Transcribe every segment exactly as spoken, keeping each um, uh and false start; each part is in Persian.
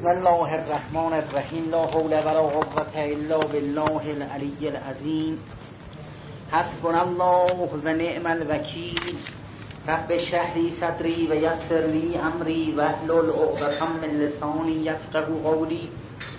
بسم الله الرحمن الرحیم. لا حول ولا قوة الا بالله العلی العظیم. حسبنا الله و نعم الوکیل. رب اشرح لی صدری و یسر لی امری واحلل عقدة من لسانی یفقهوا قولی.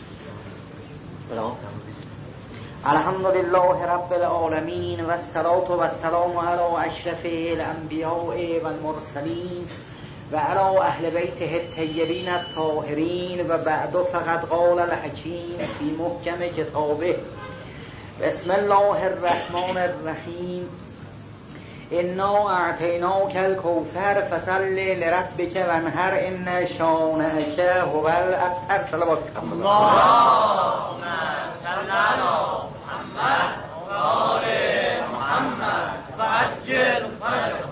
الحمد لله رب العالمین و الصلاة و السلام علی اشرف الانبیاء و المرسلین و علی اهل بیته الطیبین الطاهرین. و بعد فقد قال الحکیم فی محکم کتابه. بسم الله الرحمن الرحیم. انا اعطیناک الکوثر فصل لربک وانحر ان شانئک هو الابتر. صلوات اللهم صل علی محمد و آل محمد و عجل فرجهم.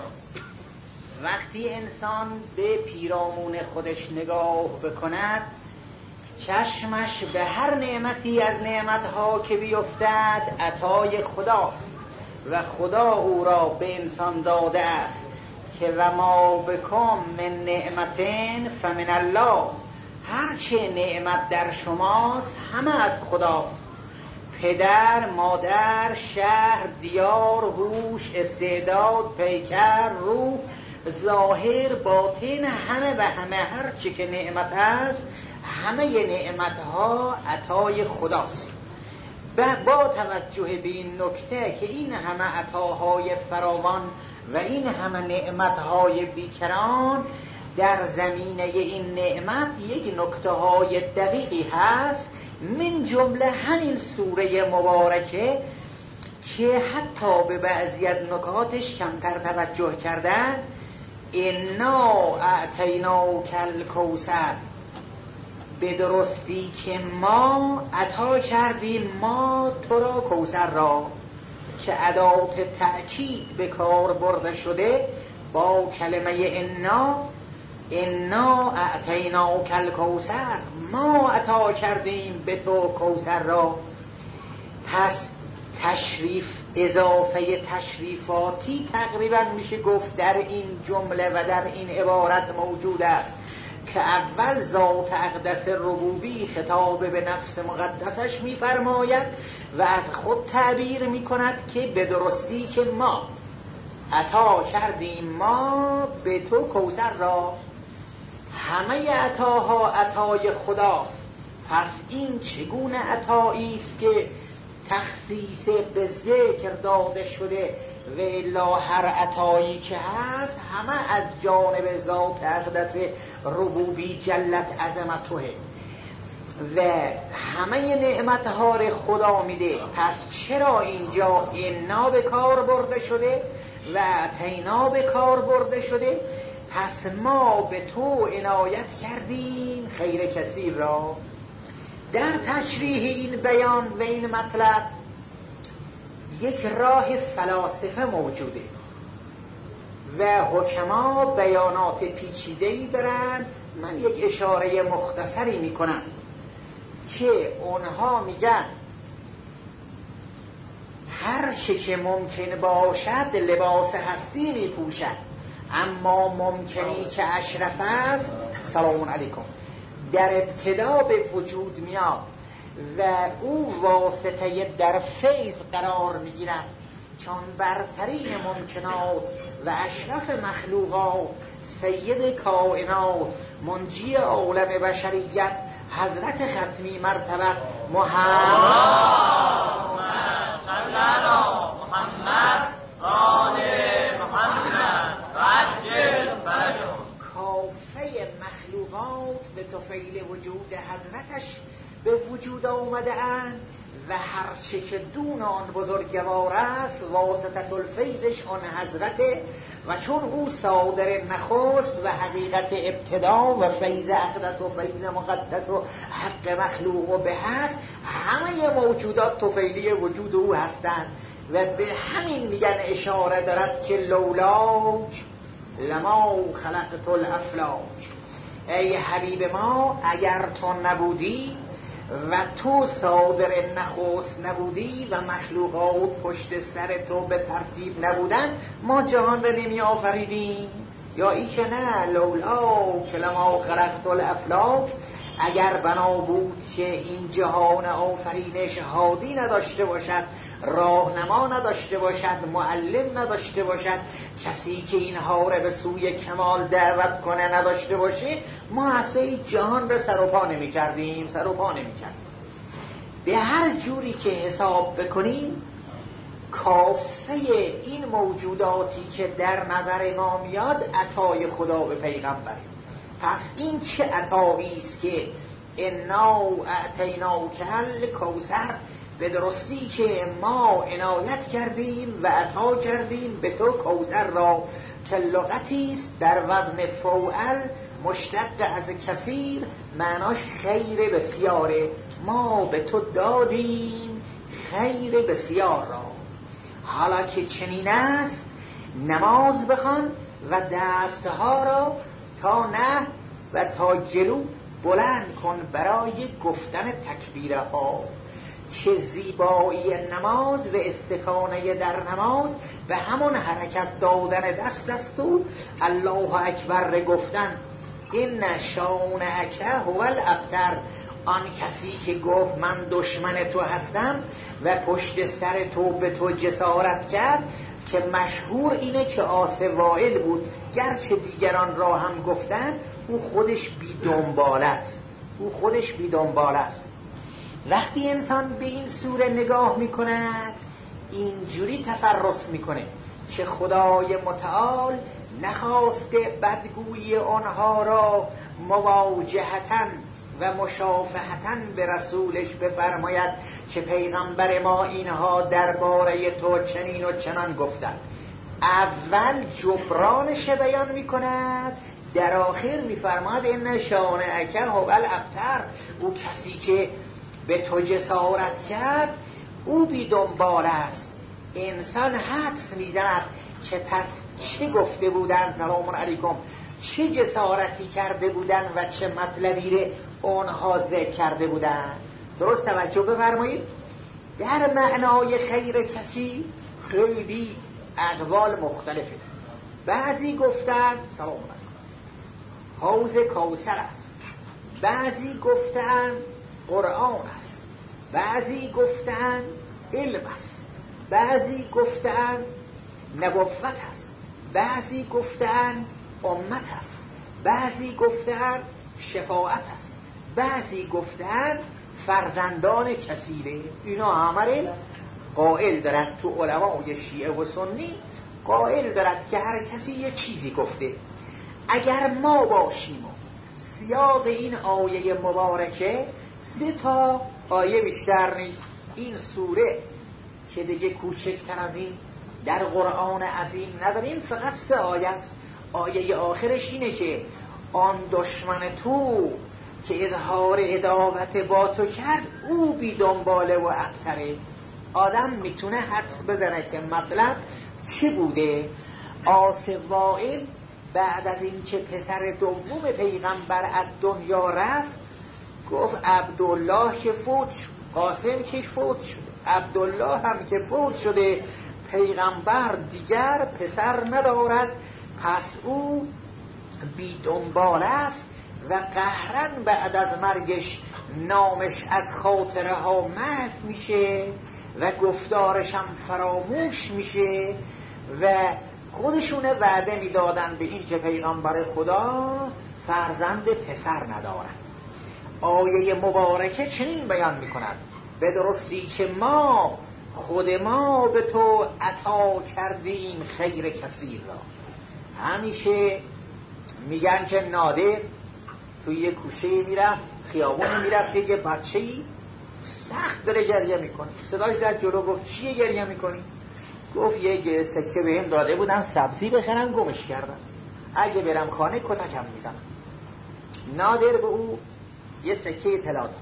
وقتی انسان به پیرامون خودش نگاه بکند، چشمش به هر نعمتی از نعمتها که بیفتد عطای خداست و خدا او را به انسان داده است که و ما بکم من نعمتین فمن الله. هرچه نعمت در شماست همه از خداست. پدر، مادر، شهر، دیار، هوش، استعداد، پیکر، روح، ظاهر، باطن، همه و همه هر چی که نعمت است همه نعمت ها عطای خداست. با توجه به این نکته که این همه عطاهای فراوان و این همه نعمت های بیکران، در زمینه این نعمت یک نکته های دقیقی هست، من جمله همین سوره مبارکه که حتی به بعضی از نکاتش کمتر توجه کردن. انا اعطیناک الکوثر، به درستی که ما عطا کردیم ما تو را کوثر را، که ادات تأکید به کار برده شده با کلمه انا. انا اعطیناک الکوثر، ما عطا کردیم به تو کوثر را. پس تشریف اضافه تشریفاتی تقریبا میشه گفت در این جمله و در این عبارت موجود است که اول ذات اقدس ربوبی خطاب به نفس مقدسش میفرماید و از خود تعبیر میکند که به درستی که ما عطا کردیم ما به تو کوثر را. همه عطاها عطای خداست. پس این چگونه عطایی است که تخصیص به ذکر داده شده و الا هر عطایی که هست همه از جانب ذات اقدس ربوبی جلت عظمته و همه نعمتها را خدا میده. پس چرا اینجا انا به کار برده شده و اعطینا به کار برده شده؟ پس ما به تو عنایت کردیم خیر کثیر را. در تشریح این بیان و این مطلب یک راه فلاسفه موجوده و حکما بیانات پیچیده‌ای دارن. من یک اشاره مختصری میکنم که اونها میگن هر چه که ممکن باشد لباس هستی میپوشد، اما ممکنی که اشرف است سلام علیکم در ابتدا به وجود میاد و او واسطه در فیض قرار میگیرد، چون برترین ممکنات و اشرف مخلوقات سید کائنات منجی عالم بشریت حضرت ختمی مرتبت محمد صلی علی محمد آل محمد و عجل فرجهم. کافه مخلوقات به طفیل وجود حضرتش به وجود آمده اند و هر چه که دون آن بزرگوار است واسطه الفیضش آن حضرته و چون او صادر نخست و حقیقت ابتدا و فیض اقدس و فیض مقدس و حق مخلوق و به هست، همه موجودات طفیلی وجود او هستند و به همین میگن اشاره دارد که لولاک لما خلقت الافلاک. ای حبیب ما اگر تو نبودی و تو صادر نخست نبودی و مخلوقات پشت سر تو به ترتیب نبودن ما جهان را نمی آفریدیم. یا ای که نه لولاک لما خلقت الافلاک، اگر بنا بود که این جهان آفرینش هادی نداشته باشد، راهنما نداشته باشد، معلم نداشته باشد، کسی که اینها را به سوی کمال دعوت کنه نداشته باشه، ما اصلا جهان را سر و پا نمی کردیم سر و پا نمی کردیم. به هر جوری که حساب بکنیم کافه این موجوداتی که در نظر ما میاد عطای خدا به پیغمبره. پس این چه عطایی است که انا اعطیناک الکوثر، به درستی که ما عنایت کردیم و عطا کردیم به تو کوثر را، که لغتی است در وزن فوعل مشتق از کثیر، معناش خیر بسیاره. ما به تو دادیم خیر بسیار را. حالا که چنین است نماز بخوان و دستها را تا نه و تا جلو بلند کن برای گفتن تکبیره ها، که زیبایی نماز و استکانه در نماز به همون حرکت دادن دست است و الله اکبر گفتن. این شانئک هو الابتر، آن کسی که گفت من دشمن تو هستم و پشت سر تو به تو جسارت کرد، که مشهور اینه که عاص وائل بود، گرچه دیگران را هم گفتن او خودش بی دنبال است او خودش بی دنبال است. وقتی انسان به این سوره نگاه میکند اینجوری تفرس میکنه که خدای متعال نخواسته بدگویی آنها را مواجهتاً و مشافهتاً به رسولش بفرماید که پیغمبر ما اینها درباره تو چنین و چنان گفتند. اول جبرانش بیان میکند، در آخر میفرماید ان شانئک هو الابتر، او کسی که به تو جسارت کرد او بی دنبال است. انسان حدس میزند که پس چه گفته بودن، سلام علیکم، چه جسارتی کرده بودن و چه مطلبی رو اونها ذکر کرده بودن. درست توجه بفرمایید. در معنای خیر کسی خیلی اقوال مختلفه. بعضی گفتن سلام علیکم حوض کوثر است، بعضی گفتن قرآن است، بعضی گفتن علم است، بعضی گفتن نبوت است، بعضی گفتن امت است، بعضی گفتن شفاعت است، بعضی گفتن فرزندان کثیره. اینا همه قائل دارد تو علمای شیعه و سنی، قائل دارد که هر کسی یه چیزی گفته. اگر ما باشیم و سیاق این آیه مبارکه سه تا آیه بیشتر نیست، این سوره که دیگه کوچکتر از این در قرآن عظیم نداریم، فقط سه آیه است. آیه آخرش اینه که آن دشمن تو که اظهار عداوت با تو کرد او بی دنباله و ابتره. آدم میتونه حدس بزنه که مطلب چی بوده. عاص وائل بعد از این که پسر دوم پیغمبر از دنیا رفت گفت عبدالله که فوت شد، قاسم که فوت شد، عبدالله هم که فوت شده، پیغمبر دیگر پسر ندارد، پس او بی دنبال است و قهرن بعد از مرگش نامش از خاطره ها محو میشه و گفتارش هم فراموش میشه و خودشون وعده میدادن به این که پیغمبر خدا فرزند پسر ندارد. آیه مبارکه چنین بیان میکند به درستی که ما خود ما به تو عطا کردیم خیر کثیر را. همیشه میگن که نادر توی یه کوچه میرفت، خیابون میرفت، یه بچه‌ای سخت داره گریه میکنه، صداش زد جلو، گفت چیه گریه میکنی؟ گفت یه سکه بهم داده بودن سبزی بخرم گمش کردم، اگه برم خانه کتکم میزنم. نادر به او یه سکه طلا داد.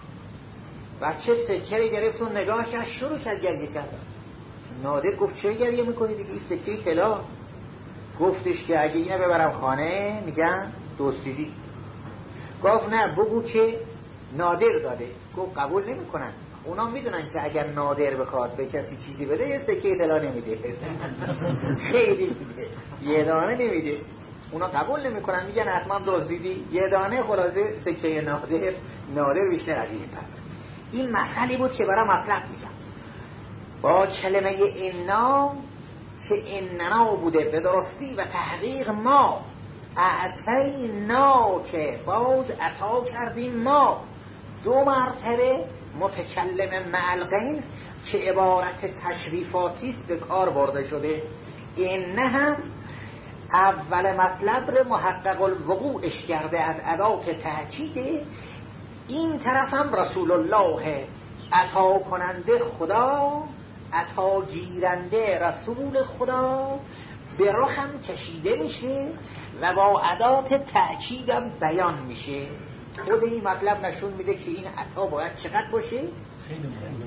بچه سکه رو گرفت و نگاهش از شروع کرد گریه کردن. نادر گفت چه گریه میکنی دیگه؟ این سکه طلا. گفتش که اگه اینو ببرم خانه میگن دزدیدی. گفت نه بگو که نادر داده. گفت قبول نمیکنن، اونا میدونن که اگر نادر بخواد به کسی چیزی بده یه سکه طلا نمیده، خیلی میده، یه دانه نمیده. اونا قبول نمیکنن، میگن حتما دزدیدی، یه دانه خلاصه سکه نادر نادر بیشتر از این پر. این مسئله بود که برای مطلب میگم با کلمه انا که اننا بوده به درستی و تحقیق ما اعطینا که باز عطا کردیم ما دو مرتبه متکلم معلقین که عبارت تشریفاتیست به کار برده شده. این هم اول مطلب رو محقق الوقوعش کرده از ادات تأکید، این طرف هم رسول الله عطا کننده خدا، عطا گیرنده رسول خدا به رخم کشیده میشه و با ادات تأکیدم بیان میشه. خود این مطلب نشون میده که این عطا باید چقدر باشه؟ خیلی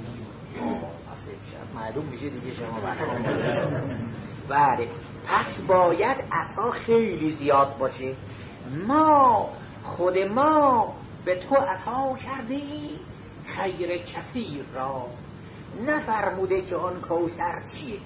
معلوم میشه دیگه شما بله. پس باید عطا خیلی زیاد باشه. ما خود ما به تو عطا کردی خیر کثیر را، نفرموده که آن کوثر چیه.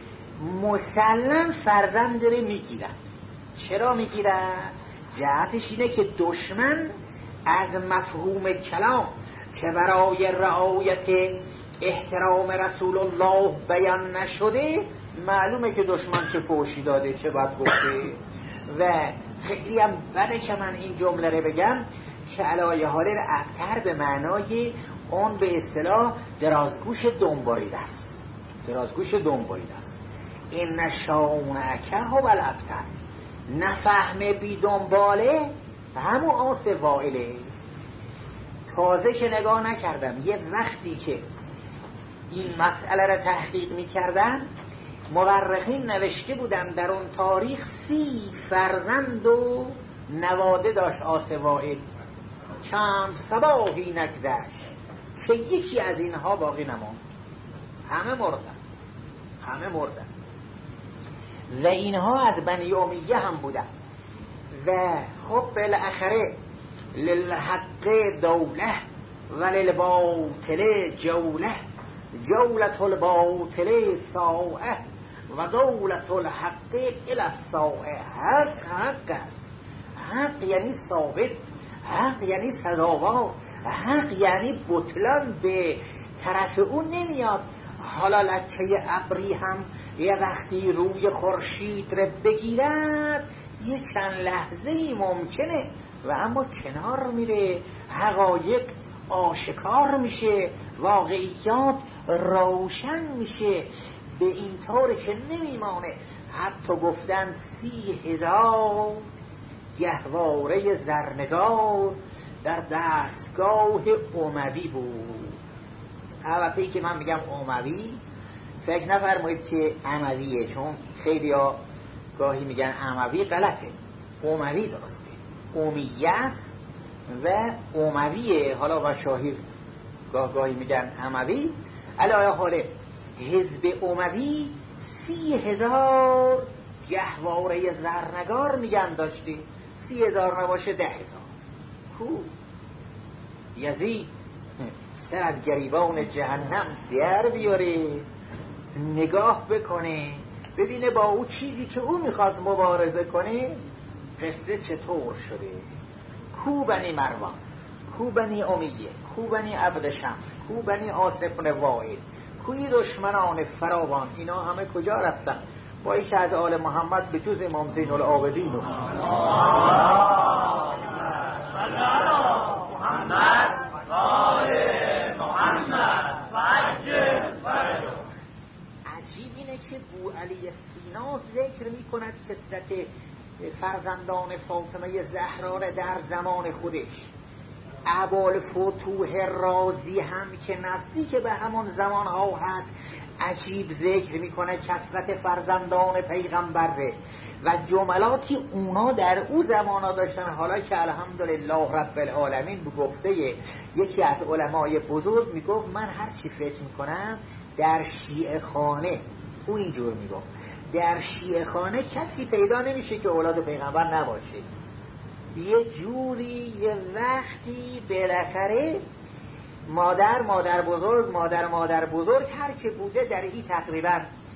مسلم فرزند داره میگیرن. چرا میگیرن؟ جهتش اینه که دشمن از مفهوم کلام که برای رعایت احترام رسول الله بیان نشده، معلومه که دشمن چه فوشی داده، چه بد گفته. و خیلی هم بده که من این جمله رو بگم که علایه حاله رو ابتر به معنای اون به اصطلاح درازگوش دنباریده است. درازگوش دنباریده است. این نشانعکه ها بالابتر، نفهم بی دنباله همون آس وائله. تازه که نگاه نکردم یه وقتی که این مسئله را تحقیق می کردن مورخین نوشته بودن در اون تاریخ سی فرزند و نواده داشت آس وائل. چند صباحی نگذشت که یکی از اینها باقی نماند، همه مردن، همه مردن. و اینها از بنی امیه هم بودن. و خب بالاخره للحق دوله و للباطل جوله، جولت الباطل ساعه و دولت الحق الى الساعه. حق حق است. حق یعنی ثابت، حق یعنی سزاوار، حق یعنی بطلان به طرف اون نمیاد. حالا لکه ابری هم یه وقتی روی خورشید رو بگیرد یه چند لحظه ای ممکنه و اما کنار میره، حقایق آشکار میشه، واقعیات روشن میشه. به این طور که نمیمانه. حتی گفتن سی هزار گهواره زرنگار در دستگاه اموی بود. البته ای که من میگم اموی فکر نفرمایید که امویه، چون خیلی ها گاهی میگن اموی، غلطه. اموی درسته، امیه است و امویه. حالا و شاهیر گاه گاهی میگن اموی. علاوه حاله حزب اموی سی هزار گهواره زرنگار میگن داشتی. سی هزار نباشه ده هزار. کو یزید سر از گریبان جهنم در بیاره، نگاه بکنه ببینه با او چیزی که او میخواست مبارزه کنه قصه چطور شده. کو بنی مروان، کو بنی امیه، کو بنی عبد شمس، کو بنی آصف بن وائل، کوی دشمنان فراوان. اینا همه کجا رفتن؟ با ایش از آل محمد به جز امام زین العابدین و عجیب اینه که بو علی سینا ذکر می کند کثرت فرزندان فاطمه زهرا در زمان خودش. ابوالفتوح رازی هم که نزدیک به همون زمان ها هست عجیب ذکر میکنه کثرت فرزندان پیغمبره و جملاتی اونا در او زمانا داشتن. حالا که الحمدلله رب العالمین گفته یکی از علمای بزرگ میگفت من هر چی فکر میکنم در شیعه خانه، او اینجور میگفت در شیعه خانه کسی پیدا نمیشه که اولاد پیغمبر نباشه. یه جوری یه وقتی بالاخره مادر مادر بزرگ مادر مادر بزرگ هر که بوده در این تقریبا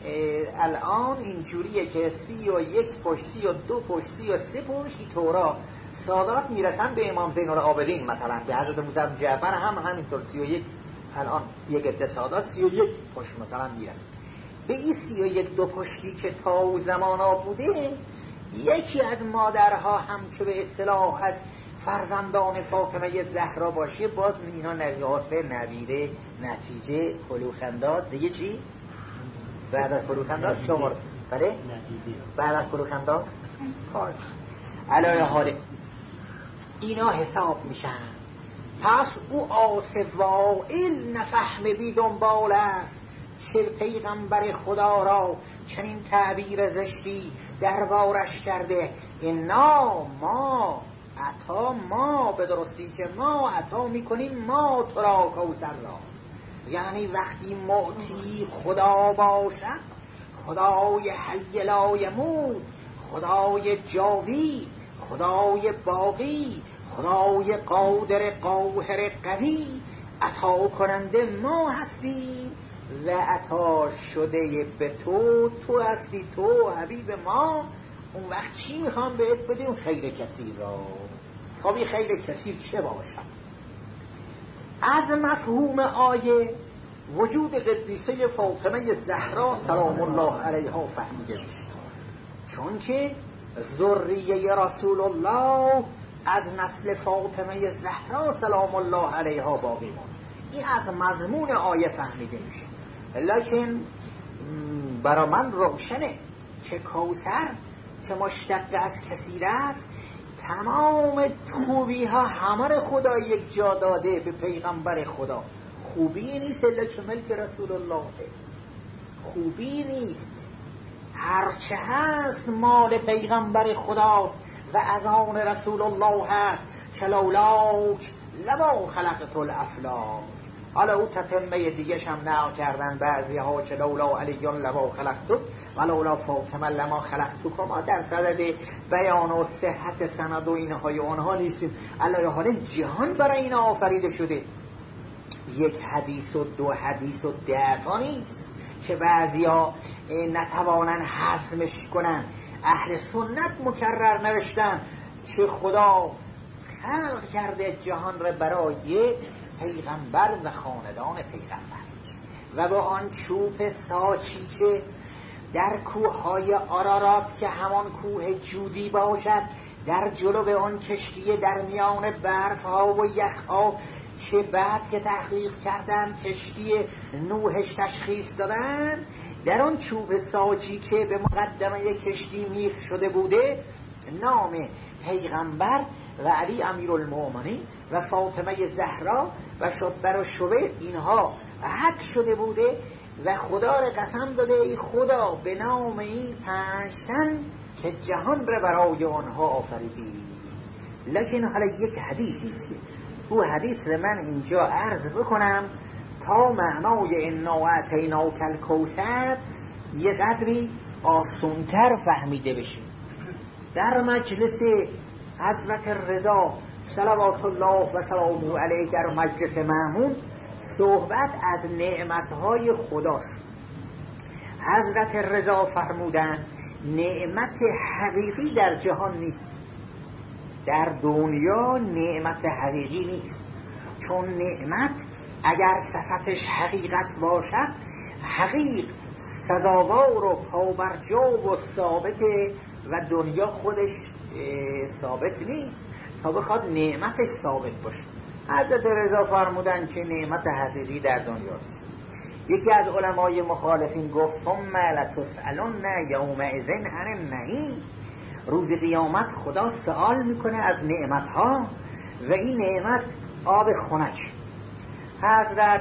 الان اینجوریه که سی و یک پشت، سی و دو پشت، سی و سه پشت تورا سادات میرسن به امام زین العابدین، مثلا به حضرت موسی بن جعفر هم همینطور سی و یک، الان یک عده سادات سی و یک پشت مثلا میرسن. به این سی و یک دو پشتی که تا او زمانا بوده، یکی از مادرها هم که به اصطلاح از فرزندان فاطمه زهرا باشه، باز اینا نریاسه نویره نتیجه کلوخنداز دیگه. چی؟ بعد از کلوخنداز شمار بله؟ بعد از کلوخنداز کار علایه حاله اینا حساب میشن. پس او آصف وائل نفهمدی دنبال است، چه پیغمبر خدا را چنین تعبیر زشتی دربارش کرده. اینا ما عطا ما به درستی که ما عطا میکنیم ما تو را کوثر را، یعنی وقتی معطی خدا باشد، خدای حی لا یموت، خدای جاوید، خدای باقی، خدای قادر قاهر قوی عطا کننده ما هستیم و عطا شده به تو تو هستی، تو حبیب ما. اون وقت چی میخوام بهت بدیم؟ خیر کثیر را. خب این خیر کثیر چه باشد؟ از مفهوم آیه وجود قدیسه فاطمه زهرا سلام الله علیها فهمیده میشه، چون که ذریه رسول الله از نسل فاطمه زهرا سلام الله علیها باقی ماند. این از مضمون آیه فهمیده میشه. لکن برای من روشنه که کوثر که مشتق از کثیر است، تمام خوبی ها همه خدا یک جا داده به پیغمبر خدا. خوبی نیست الا که ملک رسول الله، خوبی نیست، هرچه هست مال پیغمبر خداست و از آن رسول الله هست. چلولاک لما خلقت الافلاک. حالا او تتمه دیگه شم نقل کردن بعضی ها، چلولا علیون لما خلقتک ولولا فاطمه لما خلقتک. ما در صدد بیان و صحت سند و اینهای اونها نیستیم. علاوه حال جهان برای این آفریده شده، یک حدیث و دو حدیث و ده تا نیست که بعضیا نتوانن هضمش کنن. اهل سنت مکرر نوشتن که خدا خلق کرده جهان را برای پیغمبر و خاندان پیغمبر و با آن چوب ساچی که در کوههای آرارات که همان کوه جودی باشد، در جلو آن کشتی در میان برف ها و یخ ها که بعد که تحقیق کردن کشتی نوحش تشخیص دادن، در آن چوب ساچی که به مقدمه کشتی میخ شده بوده نام پیغمبر و علی امیرالمومنین و فاطمه زهرا و شبر و شبه اینها حق شده بوده و خدا را قسم داده ای خدا به نام این پنج تن که جهان را برای آنها آفریدی. لکن حالا یک حدیثی است که او حدیث را من اینجا عرض بکنم تا معنای انا اعطیناک الکوثر یه قدری آسان‌تر فهمیده بشه. در مجلس حضرت رضا صلوات الله و سلامه علیه در مجلس مأمون صحبت از نعمتهای خدا شد. حضرت رضا فرمودن نعمت حقیقی در جهان نیست، در دنیا نعمت حقیقی نیست، چون نعمت اگر صفتش حقیقت باشد حقیق سزاوار و پابرجا و ثابته و دنیا خودش ثابت نیست تا بخواد نعمتش ثابت باشه. حضرت رضا فرمودن که نعمت حقیقی در دنیا نیست. یکی از علمای مخالفین گفت ثم لتسألن یومئذ عن النعیم، روز قیامت خدا سوال میکنه از نعمتها و این نعمت آب خنک. حضرت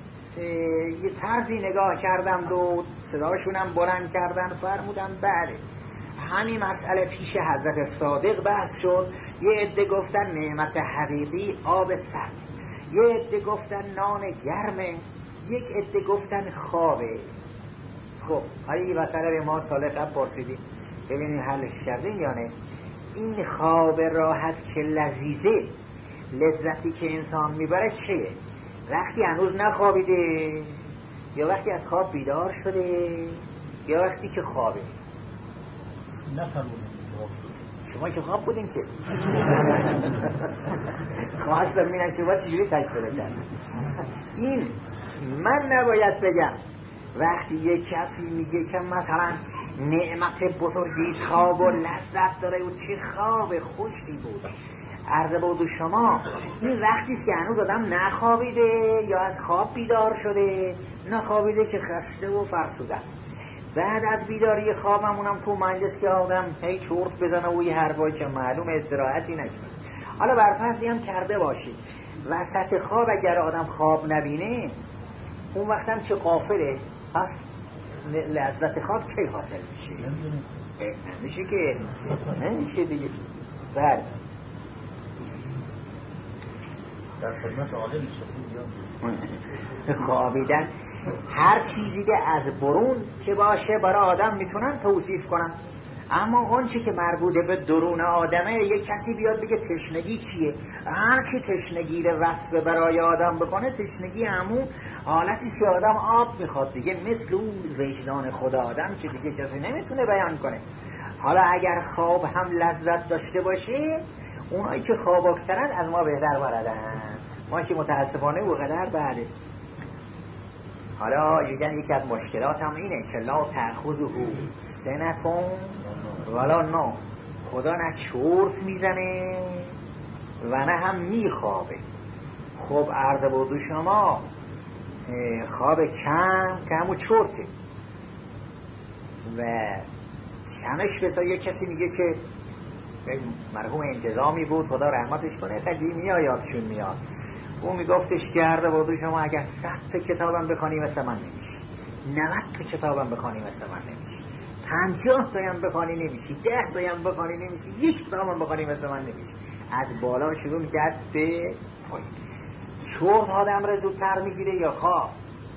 یه طرزی نگاه کردند و صداشونم بلند کردن، فرمودن بله همین مسئله پیش حضرت صادق بحث شد. یه عده گفتن نعمت حقیقی آب سرد، یه عده گفتن نان گرمه، یک عده گفتن خوابه. خب حالا این مسئله ما سال قبل پرسیدیم ببینیم حلش کردیم یا نه. این خواب راحت که لذیذه، لذتی که انسان میبره چیه؟ وقتی هنوز نخوابیده یا وقتی از خواب بیدار شده یا وقتی که خوابه. نفرمودید شما که خواب بودین که خواستم میرن شما چجوری تجربه کرد. این من نباید بگم. وقتی یک کسی میگه که مثلا نعمت بزرگی خواب و لذت داره و چه خواب خوشی بود، عرض بود شما این وقتیست که هنوز آدم نخوابیده یا از خواب بیدار شده، نخوابیده که خسته و فرسوده است. بعد از بیداری خوابمونم تو مجلس که آدم هی چرت بزنه و یه حرفایی که معلوم استراحتی نکنه. حالا برفرضی هم کرده باشید وسط خواب اگر آدم خواب نبینه، اون وقتم که غافله، پس لذت خواب چه حاصل میشه؟ نمیشه که نمیشه دیگه. بله در خدمت عالم خوابیدن هر چیزی که از برون که باشه برای آدم میتونن توصیف کنن، اما اون چی که مربوطه به درون آدمه، یک کسی بیاد بگه تشنگی چیه، هر کی تشنگی رو وصف برای آدم بکنه، تشنگی همون حالتی که آدم آب میخواد دیگه، مثل اون وجدان خدا آدم که دیگه کسی نمیتونه بیان کنه. حالا اگر خواب هم لذت داشته باشه، اونایی که خواب اکترن از ما بهتر بردن، ما که متاسفانه و قدر بعده. حالا یکی از مشکلات هم اینه که لا تأخذه سنتون ولا نوم، خدا نه چرت میزنه و نه هم میخوابه. خب عرض بود شما خواب کم که همون چرته و کمش بسا. یک کسی میگه که مرحوم انتظامی بود خدا رحمتش کنه، قدیمی ها یادشون میاد، اون میگفتش که عرض بود شما اگر صد تا کتابم بخوانی مثل من نمیشی، نود تا کتابم بخوانی مثل من نمیشی، پنجاه تایم بخوانی نمیشی، ده تایم بخوانی نمیشی، یک کتابم بخوانی مثل من نمیشی. از بالا شروع میکرد به پایین. چرت آدم را زودتر میگیره یا خواب؟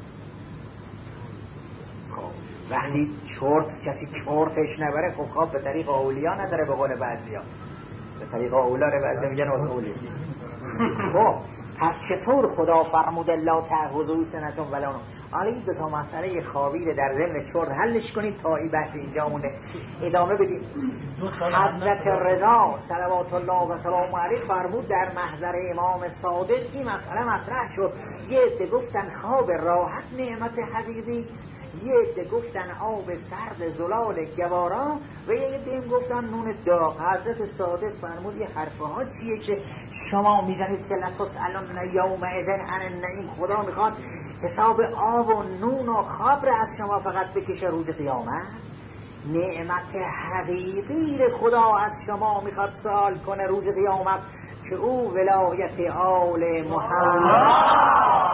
خب وقتی چرت کسی چرتش نبره، خب خواب به طریق اولیا نداره، به قول بعضیا به طریق اولا رو بعضی میگن اولی. خب پس چطور خدا فرموده لا تأخذه سنة ولا نوم؟ حالا این دو تا مسئله خوابیده در ضمن چرت حلش کنید تا این بحث اینجا مونده. ادامه بدید. حضرت رضا صلوات الله و سلام علیه فرمود در محضر امام صادق این مسئله مطرح شد. یه عده گفتن خواب راحت نعمت حقیقی است، یه عده گفتن آب سرد زلال گوارا و یه عده گفتن نون داغ. حضرت صادق فرمود یه حرفها چیه که شما میزنید که لتسألن یومئذ عن النعیم؟ خدا میخواد حساب آب و نون و خواب را از شما فقط بکشه روز قیامت. نعمت حقیقی خدا از شما میخواد سوال کنه روز قیامت که او ولایت آل محمد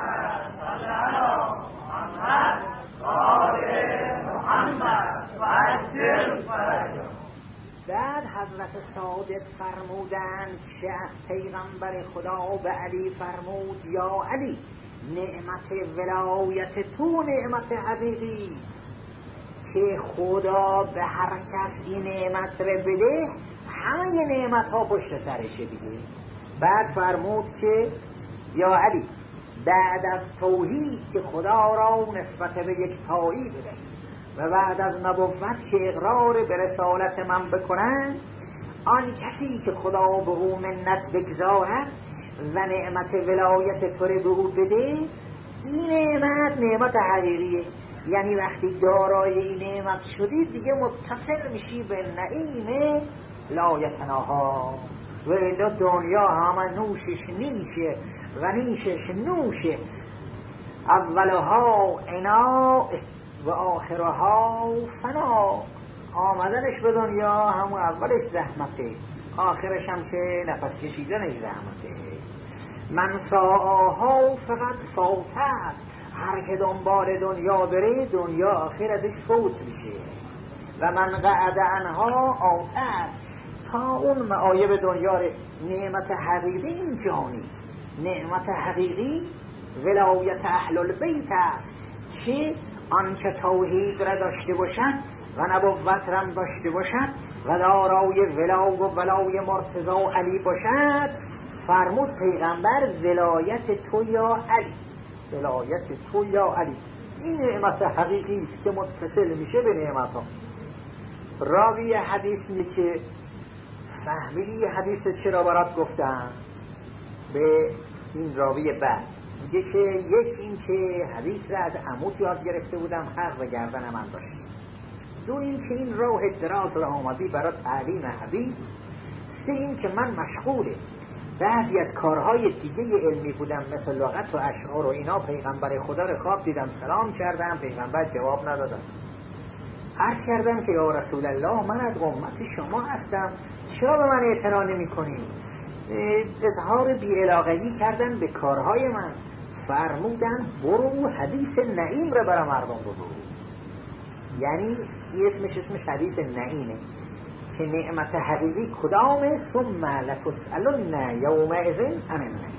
بعد حضرت صادق فرمودن که پیغمبر خدا به علی فرمود یا علی نعمت ولایت تو نعمت حقیقی است که خدا به هر کس این نعمت رو بده همه نعمت ها پشت سرشه دیگه. بعد فرمود که یا علی بعد از توحید که خدا را نسبت به یک تایی بده و بعد از نبوت که اقرار به رسالت من بکنن، آن کسی که خدا به او منت بگذارد و نعمت ولایت تو رو به او بده، این نعمت نعمت حقیقیه. یعنی وقتی دارای این نعمت شدی دیگه متصل میشی به نعیم لایتناها و اینا دنیا همه نوشش نیشه و نیشش نوشه، اولها عناء و آخرها فنا. آمدنش به دنیا همون اولش زحمته، آخرش هم که نفس کشیدنش زحمته. من ساها فقط فوتت، هر که دنبال دنیا بره دنیا آخر ازش فوت میشه. و من قعد عنها آتت، تا اون معایب دنیا ره. نعمت حقیقی اینجا نیست. نعمت حقیقی ولایت اهل البیت است که آنکه توحید را داشته باشد و نبوت را داشته باشد و دارای ولا و ولای مرتضی و علی باشد. فرمود پیغمبر ولایت تو یا علی، ولایت تو یا علی. این نعمت حقیقی است که متصل میشه به نعمت ها. راوی حدیث میگه که فهمیدی حدیث چرا برات گفتم؟ به این راوی بعد میگه که یک این که حدیث را از عمود یاد گرفته بودم، حق به گردن من داشت. دو این که این راه دراز را آمدی برای تعلیم حدیث. سه این که من مشغوله بعضی از کارهای دیگه علمی بودم، مثل لغت و اشعار و اینا. پیغمبر خدا رو خواب دیدم، سلام کردم، پیغمبر جواب ندادم. عرض کردم که یا رسول الله من از امت شما هستم، چرا به من اعتنا نمی کنی؟ اظهار بی‌علاقگی کردن به کارهای من. فرمودن برو حدیث نعیم رو برای مردم بگو. یعنی اسمش اسمش حدیث نعیمه که نعمت حقیقی کدامه؟ ثم لتسألن یومئذ عن النعیم.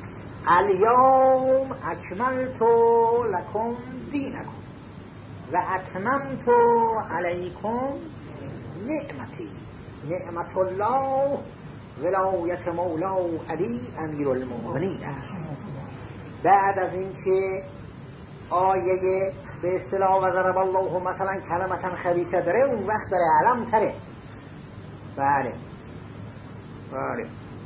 الیوم اکملت لکم دینکم و اتممت علیکم نعمتی. نعمت الله ولایت مولا علی امیر المؤمنین است. بعد از این که آیه به اصطلاح و ضرب الله مثلا کلمتا خبیثه داره، اون وقت داره علم تره. بله بله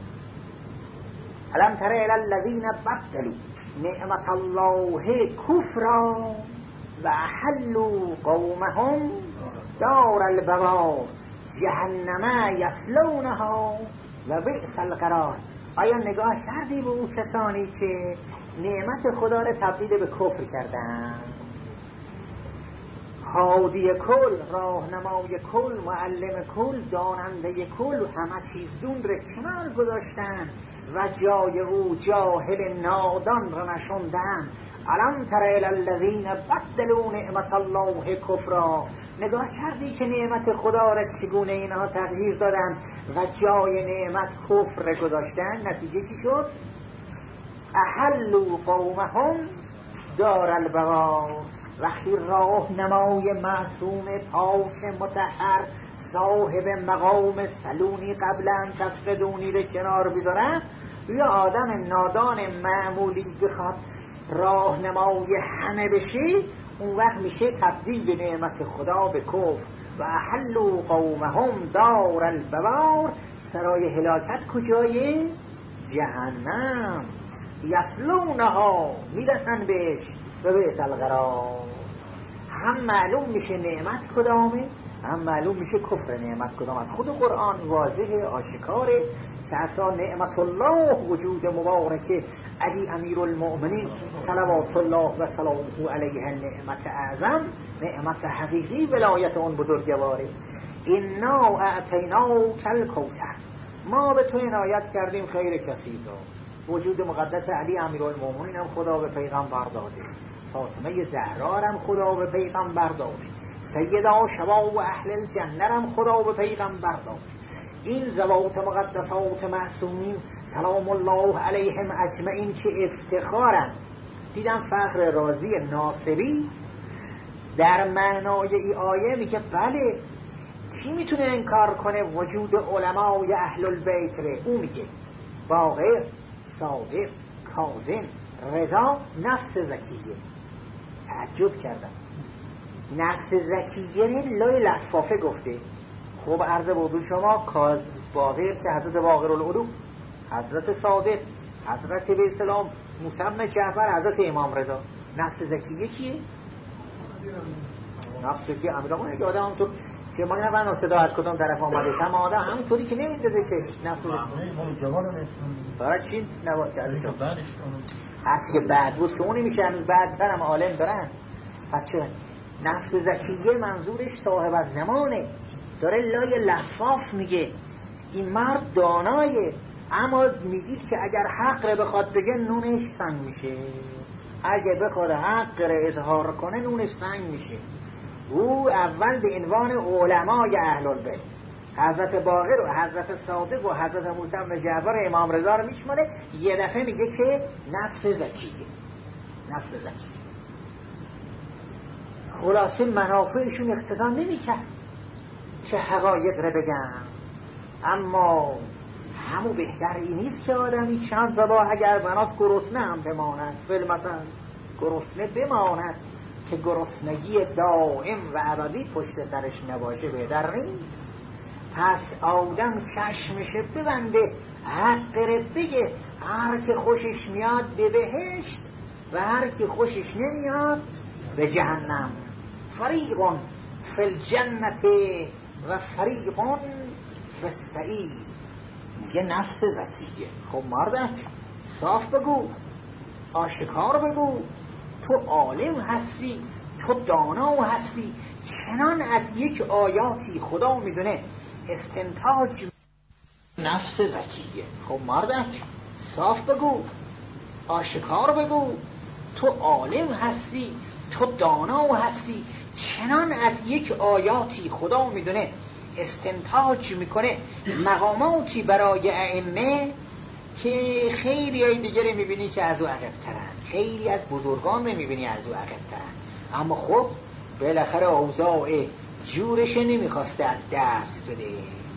علم تره الی الذین بدلوا نعمت الله کفرا و احلوا قومهم دار البوار جهنم یصلونها و بئس القرار. آیا نگاه کردی به اون کسانی که نعمت خدا را تبدیل به کفر کردن؟ هادی کل، راهنمای کل، معلم کل، داننده کل، همه چیز دون را کنار گذاشتن و جای او جاهل نادان را نشوندن. الم تر الی الذین بدلوا نعمت الله کفرا. نگاه کردی که نعمت خدا را چگونه اینها تغییر دادن و جای نعمت کفر گذاشتن؟ نتیجه چی شد؟ احلوا قومهم دار البوار. وقتی راه نمای معصوم پاک مطهر صاحب مقام سلونی قبل ان تفقدونی رو کنار بذارن، یا آدم نادان معمولی بخواد راهنمای همه بشه، اون وقت میشه تبدیل به نعمت خدا به کفر. و احلوا قومهم دار البوار. سرای هلاکت کجای؟ جهنم. یصلونها، میرسن بهش و بئس القرار. هم معلوم میشه نعمت کدامه، هم معلوم میشه کفر نعمت کدام. از خود قرآن واضحه، آشکاره که اصلا نعمت الله وجود مبارکه علی امیر المؤمنین صلوات الله و سلامه علیه نعمت اعظم، نعمت حقیقی ولایت اون بزرگواره. انا اعطیناک الکوثر. ما به تو عنایت کردیم خیر کثیر را. وجود مقدس علی امیر المؤمنین هم خدا به پیغمبر داده، فاطمه زهرا هم خدا به پیغمبر داده، سیدا شباب و اهل الجنه هم خدا به پیغمبر داده. این زوات مقدسات معصومین سلام الله علیهم اجمعین که افتخارن. دیدم فخر رازی ناصری در معنای ای آیه میگه بله، کی میتونه انکار کنه وجود علمای اهل البیت ره؟ او میگه باقر، صادق، کاظم، رضا، نفس زکیه. تعجب کردم، نفس زکیه لای لفافه گفته. خب عرض بودو شما کاظ باقر که حضرت باقر العلوم، حضرت صادق، حضرت به اسلام موسی جعفر، حضرت امام رضا. نفس زکیه کیه؟ نفس زکیه امیرامون که آدم همونطور که ما نفرن صدا از کدام طرف آمده شم آدم همونطوری که نمیدازه که نفس زکیه برای چی نباید کرده شد هرچی که بعد بود که اونی میشه هنوز بعد برم عالم دارن. پس چه؟ نفس زکیه منظورش صاحب از زمانه، داره لای لفاف میگه این مرد دانایه، اما میگید که اگر حق رو بخواد بگه نونش سنگ میشه، اگر بخواد حق رو اظهار کنه نونش سنگ میشه. او اول به عنوان علمای اهل البیت حضرت باقر و حضرت صادق و حضرت موسی بن جعفر امام رضا رو میشماره، یه دفعه میگه که نفس زکیه. نفس زکیه خلاصه منافعشون اقتضا نمیکرد که حقایق رو بگن، اما همو بهتر این نیست که آدمی چند صبح اگر بنات گرسنه هم بماند، فیلم مثلا گرسنه بماند که گرسنگی دائم و ابدی پشت سرش نباشه بهتر نیست؟ پس آدم چشمش ببنده، حق رو بگه، هر که خوشش میاد به بهشت و هر که خوشش نمیاد به جهنم. فریقون فی الجنت و فریقون فی السعیر. میگه نفس زکیه. خب مردک صاف بگو، آشکار بگو، تو عالم هستی، تو دانا هستی، چنان از یک آیاتی خدا میدونه استنتاج. نفس زکیه. خب مردک صاف بگو، آشکار بگو، تو عالم هستی، تو دانا هستی، چنان از یک آیاتی خدا میدونه استنتاج میکنه مقاماتی برای ائمه که خیلی های دیگری میبینی که از او عقب ترن، خیلی از بزرگان میبینی از او عقب ترن، اما خب بالاخره اوضاع جورش نمیخواسته از دست بده.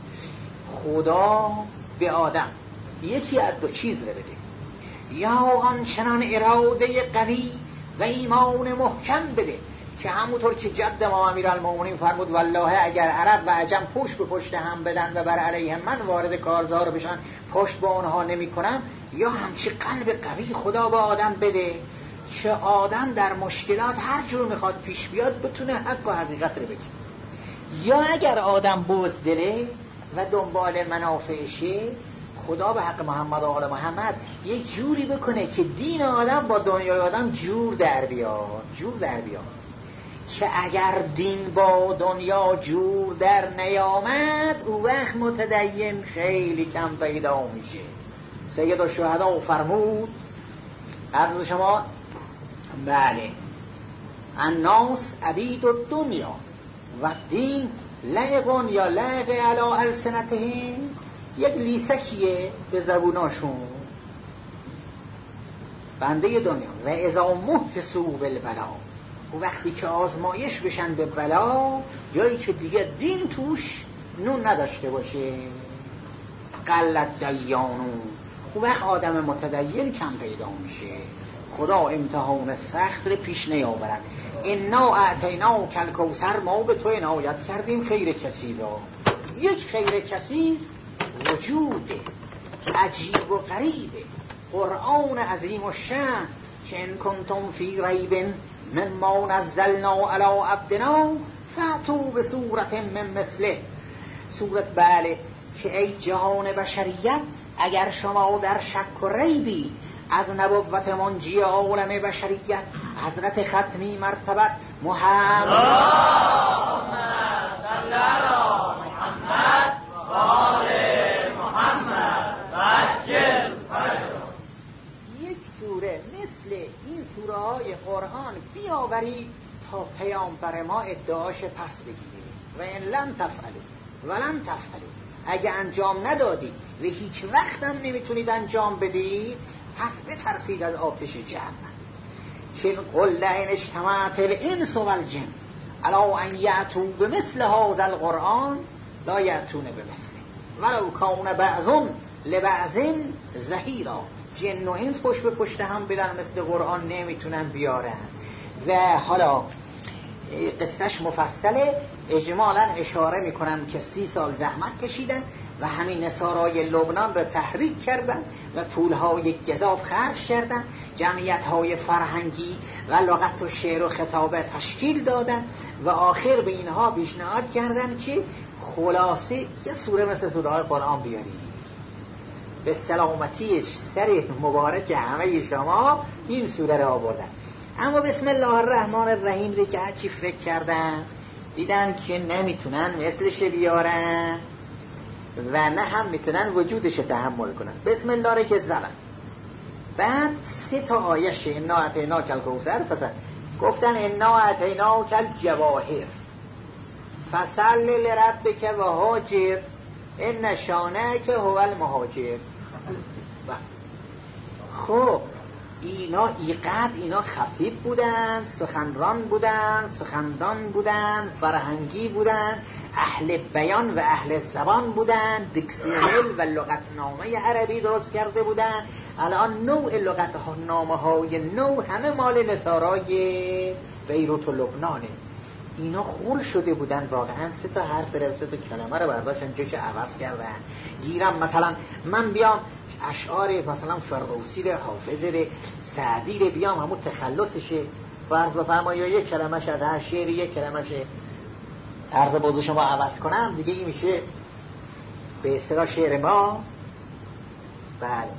خدا به آدم یکی از دو چیز رو بده، یا آنچنان اراده قوی و ایمان محکم بده که همونطور که جد ما امیرالمومنین فرمود والله اگر عرب و عجم پشت به پشت هم بدن و بر علیه من وارد کارزار بشن پشت با آنها نمی کنم، یا همچی قلب قوی خدا به آدم بده که آدم در مشکلات هر جور میخواد پیش بیاد بتونه حق و حقیقت رو بگه. یا اگر آدم بزدله و دنبال منافعشه، خدا به حق محمد و آل محمد یک جوری بکنه که دین آدم با دنیای آدم جور در بیاد، جور در بیاد که اگر دین با دنیا جور در نیامد او وقت متدین خیلی کم پیدا میشه. سید الشهدا فرمود عرض شما بله الناس عبید الدنیا و دین لعقون یا لعق علی السنتهم، یک لیسکیه به زبوناشون بنده دنیا. و اذا محسسوا بالبلا، و وقتی که آزمایش بشن به بلا، جایی که دیگه دین توش نون نداشته باشه، قلت دیانو، و وقت آدم متدین کم پیدا میشه. خدا امتحان سخت رو پیش نیاورد. انا اعطیناک الکوثر، ما به تو عنایت کردیم خیر کثیر را. یک خیر کثیر وجوده عجیب و غریبه، قرآن عظیم الشأن که ان کنتم فی ریب مما نزلنا علی عبدنا فأتوا بسورة من مثله. سورت بله که ای جهان بشریت اگر شما در شک و ریبی از نبوت منجی عالم بشریت حضرت ختمی مرتبت محمد صلی علی محمد و آل محمد و عجل فرجهم، یک سوره مثل این سوره های قرآن بیاورید تا پیامبر ما ادعاش پس بگیرید. و این لم تفعلوا ولن تفعلوا، اگه انجام ندادید و هیچ وقت هم نمیتونید انجام بدید، پس بترسید از آتش جهنم. که قل لئن اجتمعت الانس والجن علی ان یأتوا بمثل هذا القرآن لا یأتون بمثله ولو کان بعضهم لبعض ظهیرا. جن و انس پشت به پشت هم بدن مثل قرآن نمیتونن بیارن. و حالا قصهش مفصله، اجمالا اشاره میکنم که سی سال زحمت کشیدن و همین نصارای لبنان رو تحریک کردن و پولهای گزاف خرج کردن، جمعیت‌های فرهنگی و لغت و شعر و خطابه تشکیل دادن و آخر به اینها پیشنهاد کردن که خلاصه یه سوره مثل سوره های قرآن بیارید به سلامتی سر مبارک همه شما. این سوره رو آوردن، اما بسم الله الرحمن الرحیم رو که هرچی فکر کردن دیدن که نمیتونن مثلش بیارن و نه هم میتونن وجودش تحمل کنن. بسم الله رو که زدن، بعد سه تا آیش انا اعطیناک الکوثر فصل گفتن انا اعطیناک الجواهر فصل لربک و هاجر ان شانئک هو المهاجر. خب اینا ایقد اینا خفیف بودن، سخنران بودن، سخندان بودن، فرهنگی بودن، اهل بیان و اهل زبان بودن، دیکسیونل و لغتنامه عربی درست کرده بودن. الان نوع لغتنامه های نو همه مال نصارای بیروت و لبنانه. اینا خول شده بودن واقعا، سه تا حرف رو سه تا کلمه رو برداشتن جاش عوض کردن. گیرم مثلا من بیام اشعار مثلا فردوسی رو، حافظ رو، سعدی رو بیام همون تخلصشه فرض بفرمایید یک کلمه‌اش از هر شعری یک کلمه‌اش طرز بازو شما عوض کنم، دیگه این میشه به اصطلاح شعر ما. بله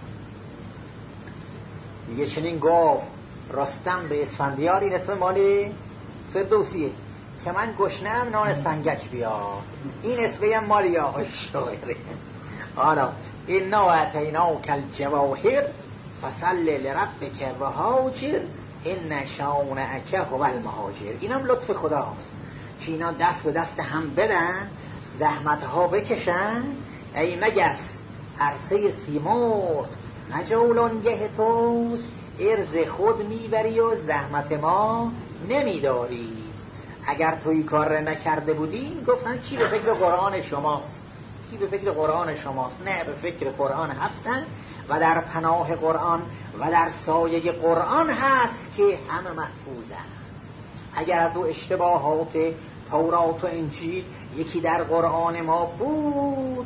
دیگه چنین گفت رستم به اسفندیار، این اسم مالی فردوسیه که من گشنم نان سنگک بیا، این اسمه مالی آقا شاعره. حالا این نوعتینا کل جواهر فصل لربک و هاجر این شانعک هو المهاجر. اینم لطف خداست که اینا دست به دست هم بدن، زحمت ها بکشن. ای مگس عرصه سیمرغ نجولان گه توست، ارز خود میبری و زحمت ما نمیداری. اگر توی کار نکرده بودی گفتن چی به فکر قرآن شما، چی به فکر قرآن شماست؟ نه به فکر قرآن هستن و در پناه قرآن و در سایه قرآن هست که همه محفوظن. اگر از او اشتباهات تورات و انجیل یکی در قرآن ما بود،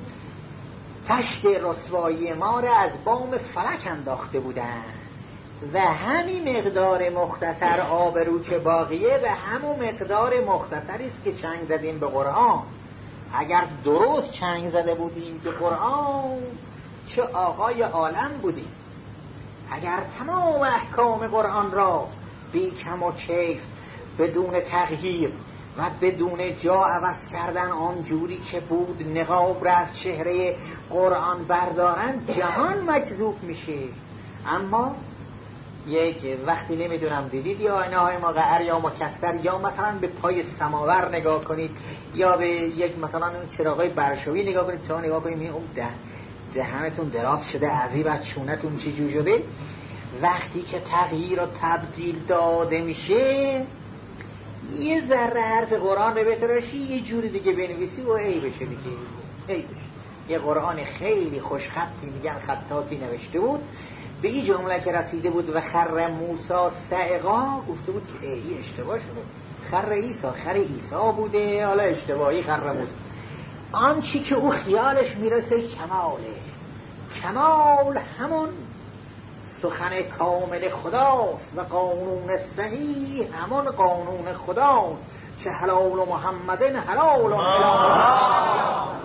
تشت رسوایی ما را از بام فلک انداخته بودن و همین مقدار مختصر آبرو که باقیه و همون مقدار مختصری است که چنگ زدیم به قرآن. اگر درست چنگ زده بودیم به قرآن چه آقای عالم بودیم. اگر تمام احکام قرآن را بی کم و کیف بدون تغییر و بدون جا عوض کردن آنجوری که بود نقاب را از چهره قرآن بردارن، جهان مجذوب میشه. اما یک وقتی نمیدونم دیدید یا اینه های ما قعر یا مکسر یا مثلا به پای سماور نگاه کنید یا به یک مثلا اون چراغای برشویی نگاه کنید، تا نگاه کنید اون ده دهنتون دراز شده، عذیب از چونتون چی جو شده. وقتی که تغییر و تبدیل داده میشه یه ذره حرف قرآن رو بتراشی یه جوری دیگه بنویسی و ای بشه دیگه ای بشه. یه قرآن خیلی خوشخطی میگن خطاطی نوشته بود، به این جمله که رسیده بود و خر موسی صعقا، گفته بود که ای اشتباه شده، خر عیسی خر عیسی بوده، حالا اشتباهی خر موسی. آنچی که او خیالش میرسه کماله، کمال همون سخن کامل خدا و قانون صحیح همون قانون خدا که حلال و محمدن حلال و حلال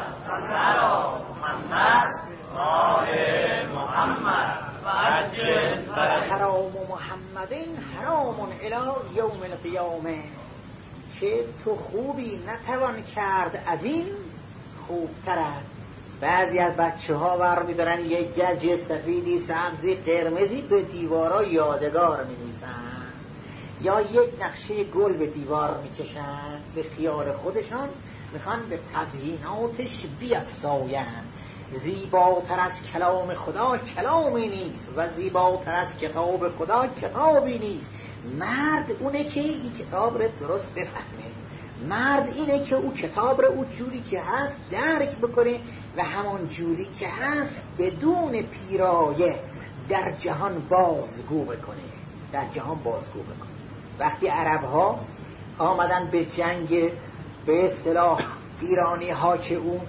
حرام و محمدن حرام الی یوم القیامه. چه تو خوبی نتوان کرد از این خوبتر است. بعضی از بچه ها برمی دارن یک گج سفیدی سبزی قرمزی به دیوارا یادگار می نیسن یا یک نقشه گل به دیوار می کشن، به خیال خودشان میخوان به تزییناتش بیفزاین. زیباتر از کلام خدا کلامی نیست و زیباتر از کتاب خدا کتابی نیست. مرد اونه که این کتاب رو درست بفهمه، مرد اینه که او کتاب رو او جوری که هست درک بکنه و همون جوری که هست بدون پیرایه در جهان بازگو بکنه، در جهان بازگو بکنه. وقتی عرب ها آمدن به جنگ به اصطلاح ایرانی ها که اون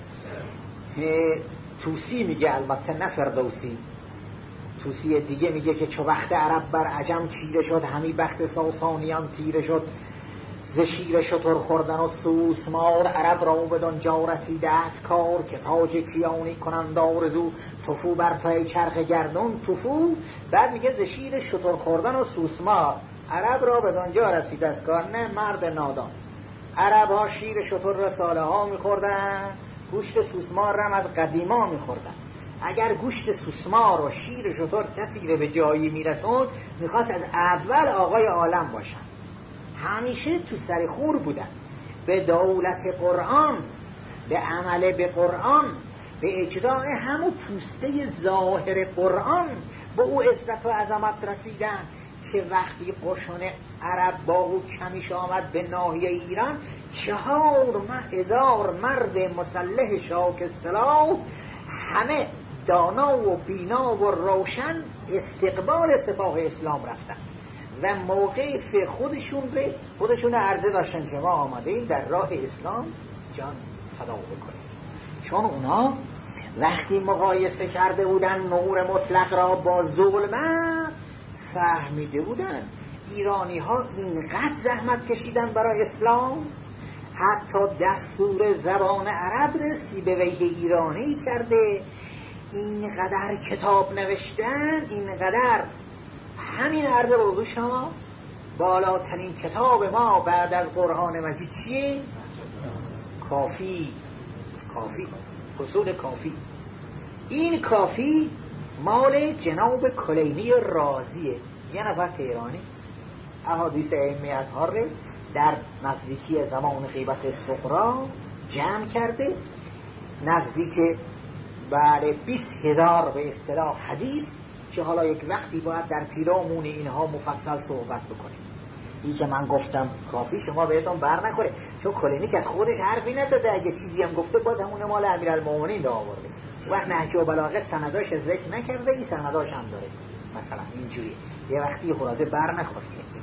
توسی میگه، البته نه فردوسی، توسی دیگه میگه که چو وقت عرب بر عجم چیره شد، همی بخت ساسانیان تیره شد، ز شیر شتر خوردن و سوسمار عرب را بدان جا رسیده است کار، که تاج کیانی کنند آرزو تفو بر پای چرخ گردون تفو. بعد میگه ز شیر شتر خوردن و سوسمار عرب را بدان جا رسیده است کار. نه مرد نادان، عرب ها شیر شتر را ساله ها میخوردن، گوشت سوسمار را از قدیما میخوردن. اگر گوشت سوسمار و شیر شتر کسی رو به جایی میرسون میخواست از اول آقای عالم باشن، همیشه تو سر خور بودن. به دولت قرآن، به عمل به قرآن، به اجراء همون پوسته ظاهر قرآن به او عزت و عظمت رسیدن که وقتی قشون عرب با او کمیش آمد به ناحیه ایران چهار هزار مرد مسلح شاک سلاح، همه دانا و بینا و روشن استقبال سپاه اسلام رفتن و موقف خودشون به خودشون عرضه داشتن که ما آمده ایم در راه اسلام جان فدا بکنیم. چون اونا وقتی مقایسه کرده بودن نور مطلق را با ظلمت، فهمیده بودن ایرانی ها اینقدر زحمت کشیدن برای اسلام، حتی دستور زبان عرب رسی به وی ایرانی کرده، اینقدر کتاب نوشتن، اینقدر. همین عرض بودو شما بالاترین کتاب ما بعد از قرآن مجید چیه؟ کافی. کافی اصول کافی. این کافی مال جناب کلینی رازیه، یه نفر تهرانی. احادیث ائمه اطهار در نزدیکی زمان غیبت صغرا جمع کرده، نزدیک بله بیست هزار به اصطلاح حدیث که حالا یک وقتی باید در پیرامون اینها مفصل صحبت بکنیم. این که من گفتم کافی شما بهتون بر نخوره، چون کلینی که خودش حرفی نداده، اگه چیزی هم گفته باز همون مال امیرالمومنین دا آورده. وقت نهج و بلاغه سنداش ذکر نکرده، این سنداش هم داره مثلا اینجوری یه وقتی خلاصه بر نخوره.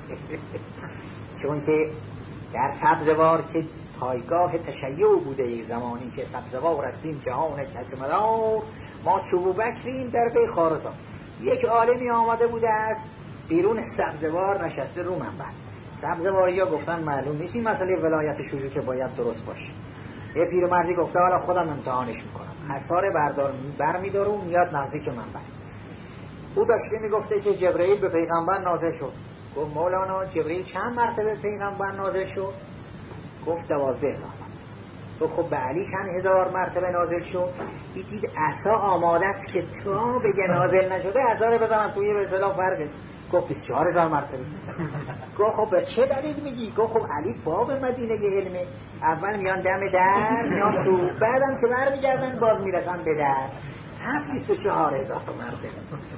چون که در سبزوار که پایگاه تشیع بوده، یک زمانی که سبزوار هستیم جهان کجمدار، ما چوبکریم در بی خارزان. یک عالمی آمده بوده است بیرون سبزوار نشسته رو منبر. سبزواری ها گفتن معلوم نیست این مسئله ولایت شروع که باید درست باشه. یه پیرمردی گفته حالا خودم امتحانش میکنم، اثار بردار بر میداره و میاد نزدیک منبر. او داشته میگفته که جبرئیل به پیغمبر نازل شد. گفت مولانا جبرئیل چند مرتبه پیغمبر نازل شد؟ گفت دوازده هزار. تو خب به علی چند هزار مرتبه نازل شد؟ دید عصا آماده است که تا بگه نازل نشده هزار بزنم توی به اصطلاح فرقه. گفت بیست و چهار هزار مرتبه. گفت خب به چه دلیل میگی؟ گفت خب علی باب مدینه یه علمه، اول میان دم در میان تو، بعدم که برمیگردن باز میرسن به در. هفت بیست و چهار هزار مرتبه.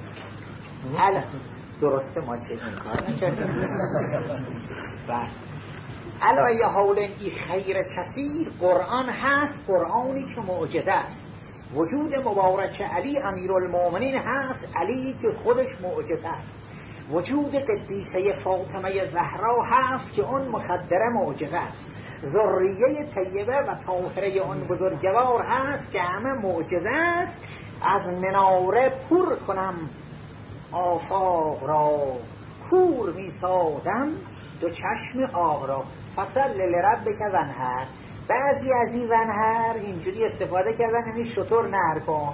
حالا درسته ما چه این کار نکردیم. بله علا یه حال این خیر کثیر قرآن هست، قرآنی که معجزه است. وجود مبارک علی امیرالمومنین هست، علی که خودش معجزه است. وجود قدیسه فاطمه زهرا هست که اون مخدره معجزه است. ذریه طیبه و طاهره اون بزرگوار هست که همه معجزه است. از مناره پر کنم آفاق را، کور می سازم دو چشم آق را. فصل لربک ونهر. بعضی از این ونهر اینجوری استفاده کردن، همین شطور نهر کن،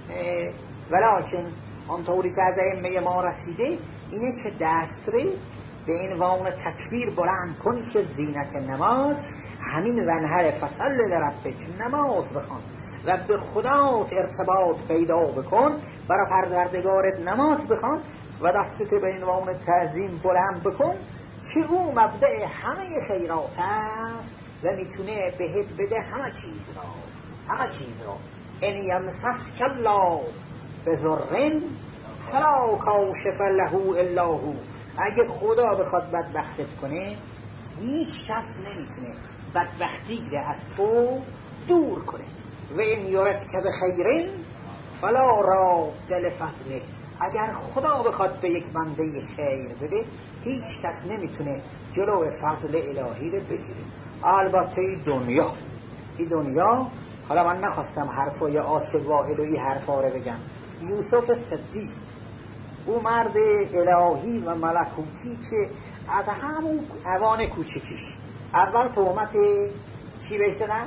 ولیکن آنطوری که از ائمه ما رسیده اینه که دستری به عنوان تکبیر بلند کن که زینت نماز، همین ونهر فصل لربک نماز بخوان و به خدات ارتباط پیدا بکن، برای پروردگارت نماز بخوان و دستت به عنوان تعظیم بلند بکن که او مبدأ همه خیرات است و میتونه بهت بده همه چیز را، همه چیز را. ان یمسسک الله بضر فلا کاشف له الا هو. اگه خدا بخواد بدبختت کنه هیچ کس نمیتونه بدبختی رو از تو دور کنه. و این یارد که به خیرین فلا راد لفضله. اگر خدا بخواد به یک بنده خیر بده هیچ کس نمیتونه جلو فضل الهی رو بگیره. البته این دنیا این دنیا حالا من نخواستم حرفای آصف واحد و این حرفا رو بگم. یوسف صدیق او مرد الهی و ملکوتی که از همون اوان کوچکیش اول تهمت چی بهشتن؟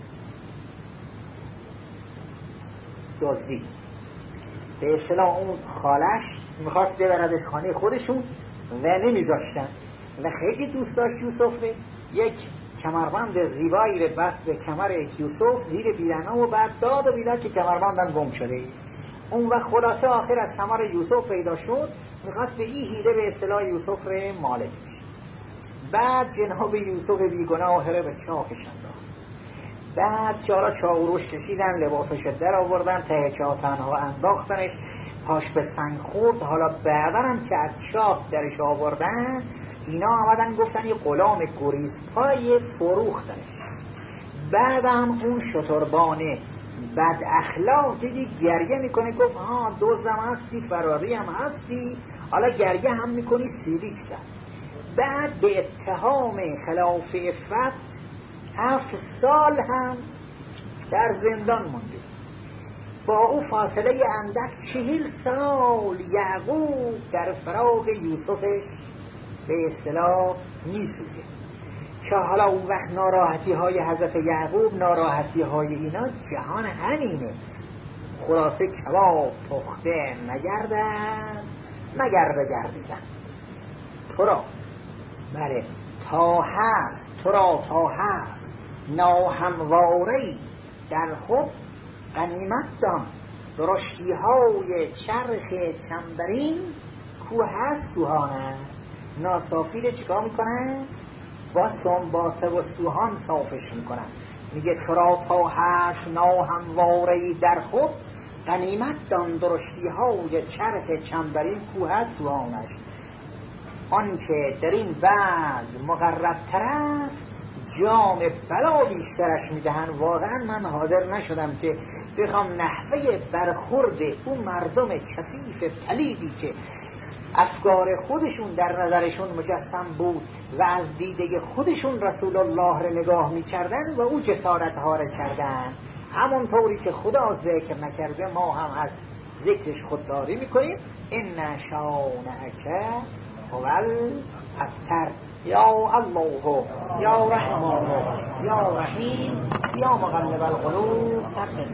دزدی. به اصطلاح اون خالش میخواست ببردش خانه خودشون و نمیذاشتن و خیلی دوست داشت یوسف. یک کمربند زیبایی رو بست به کمر یوسف زیر بیرنا و بعد داد و بیداد که کمربندم گم شده. اون وقت خلاصه آخر از کمر یوسف پیدا شد، میخواست به این حیله به اصطلاح یوسف رو مالک بشه. بعد جناب یوسف بیگناه رو به چاکش انداخت. بعد که حالا چاوروش کشیدن، لباسش در آوردن، ته چاه تنها انداختنش، پاش به سنگ خورد. حالا بعدن هم که از چاه درش آوردن اینا آمدن گفتن یه غلام گریزپای فروختنش. بعد هم اون شتربانه بد اخلاق دیدی گریه میکنه، گفت ها دزدم هستی، فراری هم هستی، حالا گریه هم میکنی، سیلیک زد. بعد به اتهام خلاف عفت هفت سال هم در زندان مونده. با او فاصله اندک چهل سال یعقوب در فراق یوسفش به اصطلاح میسوزه. که حالا اون وقت ناراحتی های حضرت یعقوب، ناراحتی های اینا، جهان همینه. خلاصه کباب پخته نگردن مگر بگردیدن. تو را بله تا هست، تو را تا هست ناهمواری در خود غنیمت دان، درشتی های چرخ چنبرین کوه سوهانه. ناصافی رو چیکار میکنن؟ با سنباته و سوهان صافش میکنن. میگه چرا تا هست ناهمواری در خود غنیمت دان، درشتی های چرخ چنبرین کوه سوهانش. آنچه در این وضع مقرب تر است جام بلا بیشترش میدهن. واقعا من حاضر نشدم که بخوام نحوه برخورد اون مردم کثیف پلیدی که افکار خودشون در نظرشون مجسم بود و از دیده خودشون رسول الله را نگاه میکردن و او جسارت ها را کردن، همونطوری که خدا ذکر نکرده ما هم از ذکرش خودداری میکنیم. ان شانئک هو الابتر. یا الله یا رحمان یا رحیم یا مقلب القلوب ثبت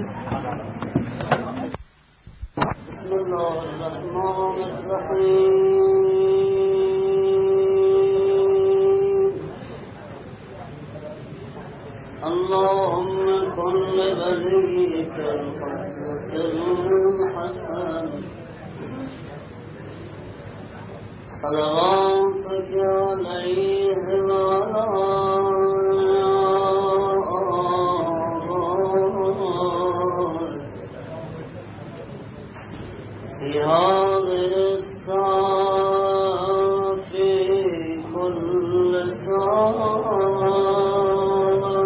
بسم الله الرحمن الرحیم. اللهم كن لوليك الحسن صلواتك عليه وعلى آله في هذه الساعة في كل ساعة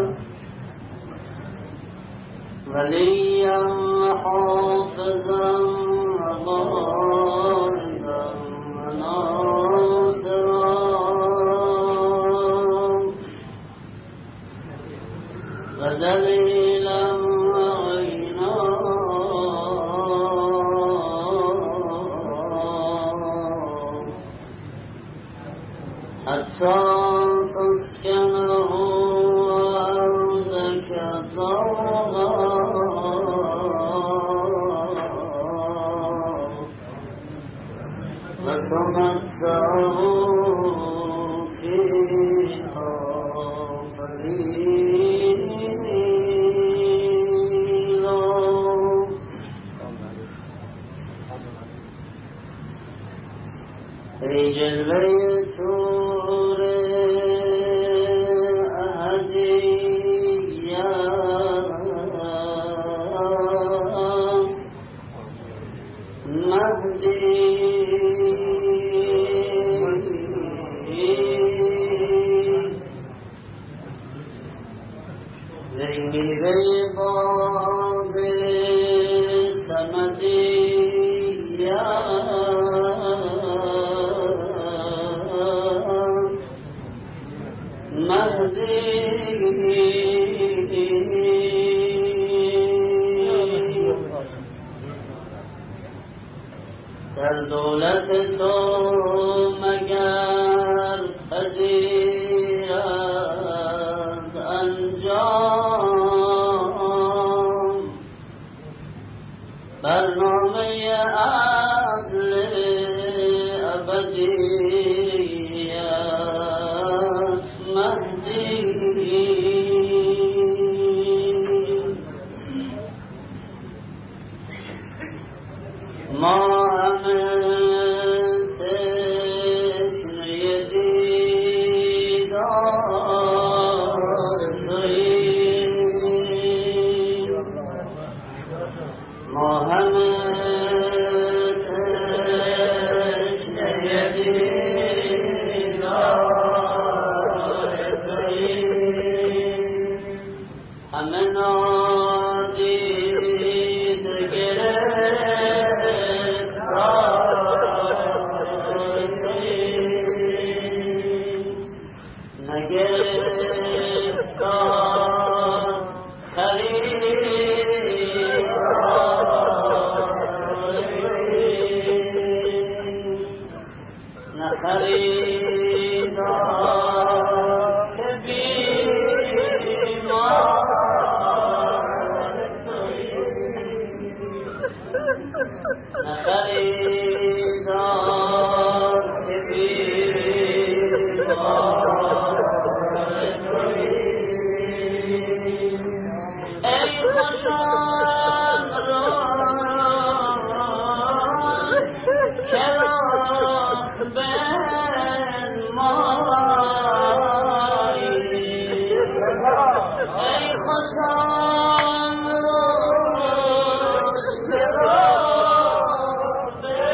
وليا وحافظا وباردا ودليلا وعينا حتى تسكنه أرضك طوعا وتمتعه فيها قليلا. ای جلوه طور اهدیت مهدی زنگیره باد سمدیت مهدی در دولت تو مگر پذیرد انجام برنامه عدل ابدیت مهدی. ما همه تشنه دیدار توییم، ما همه تشنه دیدار خریدار بیمار تویی خریدار بیمار تویی ای خوشان روز که راه بنمایی ای خوشان روز که راه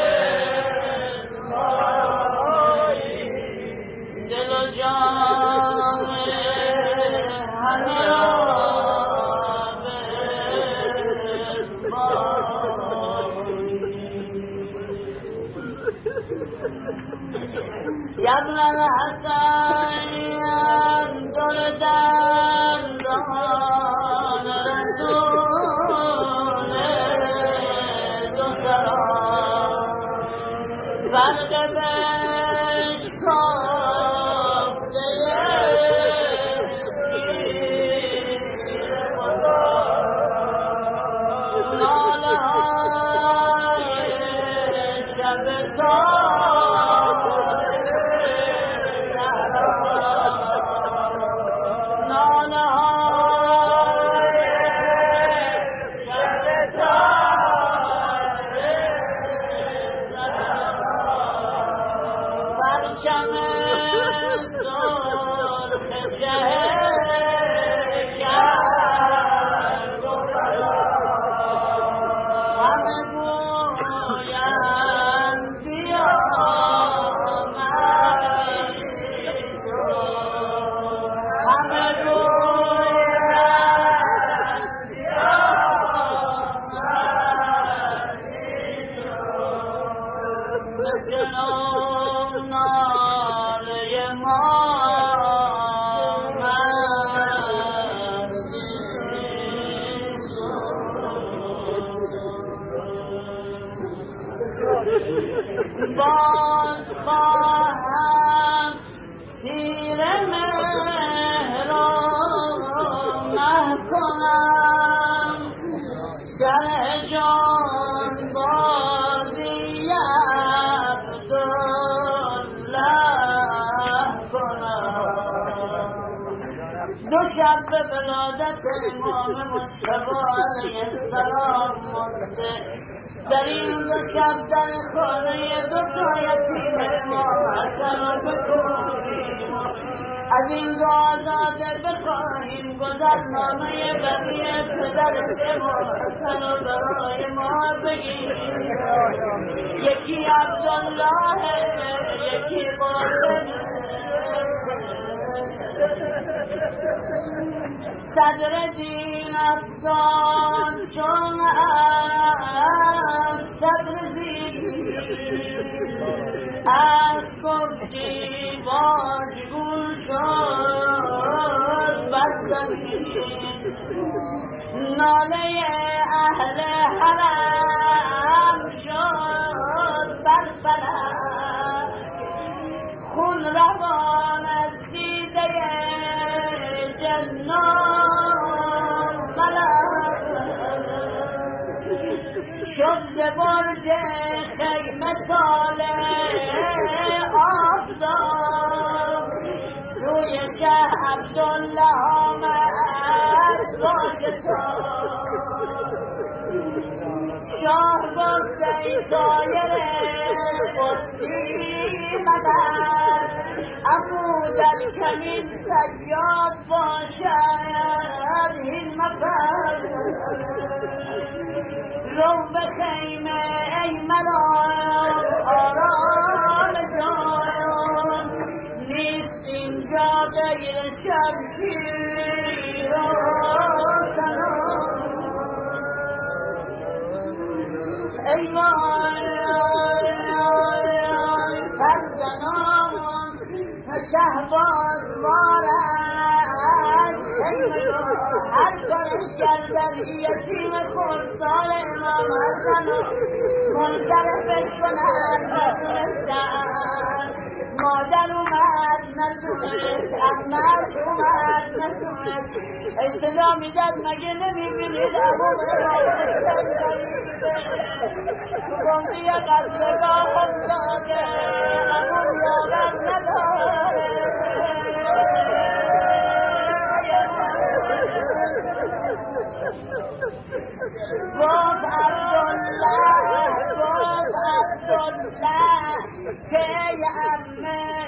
بنمایی دل و جان همه را یا ابن الحسن دل دندان رسول دو سلام فرق بشکافته ناله های شب باز خواهم تیر مهر را مه کنم شرح جان بازی عبدالله کنم دو شب به ولادت امام مصطفی علیه السلام مانده در این دو شب در خانه دو تا یتیم امام حسن را بکنیم از این دو آزاده بخواهیم گذرنامه بقیه پدر امام حسن را برای ما بگیریم یکی عبدالله یکی قاسم صدر دین افغان چون از صدر زیر از گفتی واجگون شد بر زمین ناله اهل حرم شد بر فلک خون روان از دیده جنان ملک شد ز برج خیمه طالع آفتاب سوی شه عبدالله آمد با شتاب شاه گفت ای طایر قدسی مدد امو در کمین صیاد باشد این مفر رو به خیمه ای ملائک آرام جان نیست اینجا غیر شمشیر و سلام ای وای فرزنان شهباز وارد هر کارش گردن یتیم خورسال امام حسن منصرفش کنن نتونستن همش اومد نسومد ای صدا میدن مگه نمیبینید ابو برای شنگریده تو گمدی قتلگاه افتاده ابو یادم نداره باز عبدالله باز عبدالله که امه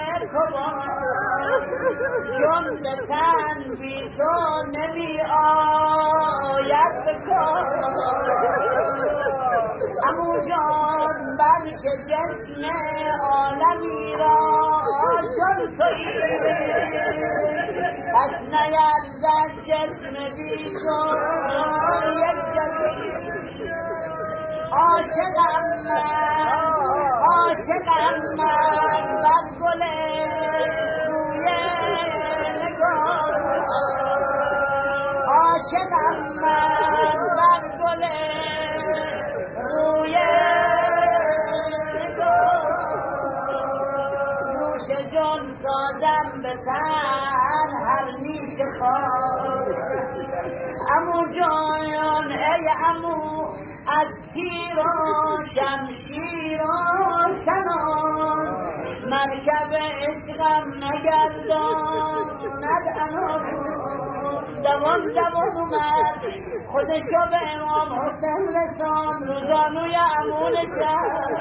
کبار جون به تن بی تو نمی آید بکار امو جان بلکه جسم عالمی را چون تویی پس نیرزد جسم بی چون یک جایی عاشقم من عاشقم من بر گل روی نگاه عاشقم من بر گل روی نگاه نوش جان سازم به تن هر نیش خواه امو جان ای امو از تیر و شمشیر و سنان مرکب عشقم نگرداند انان دوان دوان اومد خودشو به امام حسین رسان روزانوی امون شهر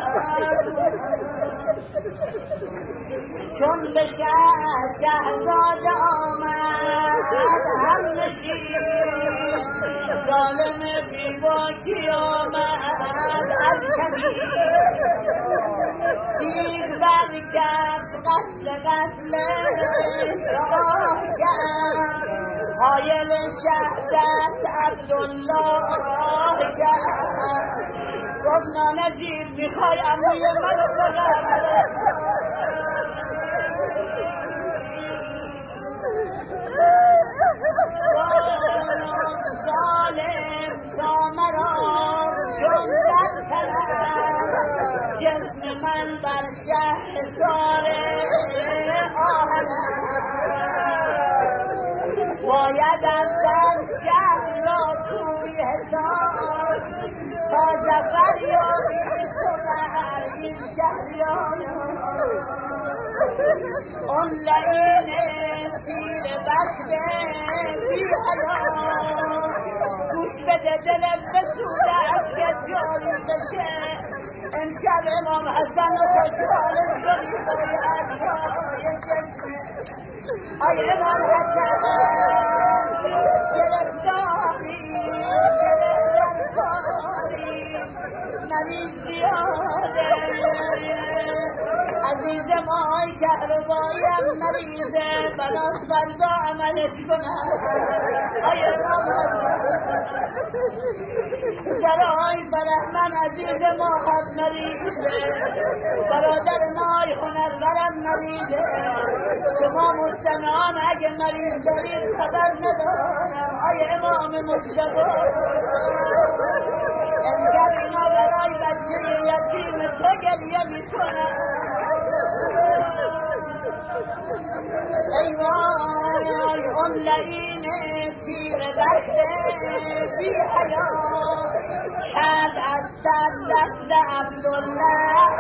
چون به شهر شهزاده آمد هم نشید ظالم بیباکی آمد از کبیر تیر بر کف قتل قتل شاه کرد حایل شهدست عبدالله کرد گفت نانجیب میخوای اموی من بگم ظالم تا مرا چون در طلب جسم من بر شهر ساره آهنم باید از در شهر را توی حساب تا زفر یابی تو بر این شهریان اون لعین سیر بخته بی حیان گوش بده دلت بسوده از که جاری بشه امشب امام حسن و خوشحالش کنی بای احیای جسمه آی امام حسن گرفتاری گرفتاری مریض زیاده عزیز مای کهرباییم مریضه بناس فردا عملش کنم آی امام سرای برحمن عزیز ما هم مریضه برادر مای هنرورم مریضه شما مستمعان اگه مریض دارید خبر ندارم آی امام مجتبی امشب اینا برای بچه یتیم تو گریه میکنن ای وای اون لعین تیر بخته بی حیا کرد از سر دست عبدالله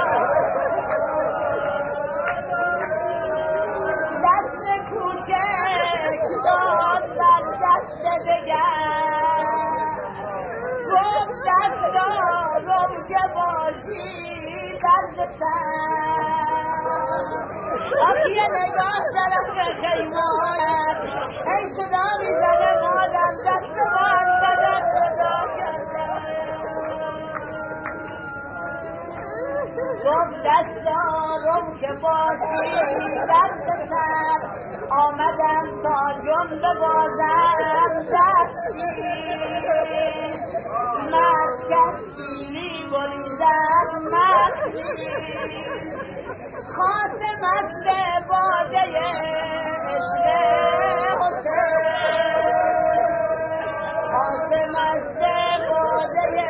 دست کوچک داد بر دست دگر گفت دستارم که باشی درد سر آقی نگاه طرف خیمانت ای صدا میزنه مادم دست بار بدن صدا کردن گفت دستارم که باشی درد سر آمدم تا جنب بازم دستی مرد کسیلی بریزم مستی خاص مست باده عشق حسین خاص مست باده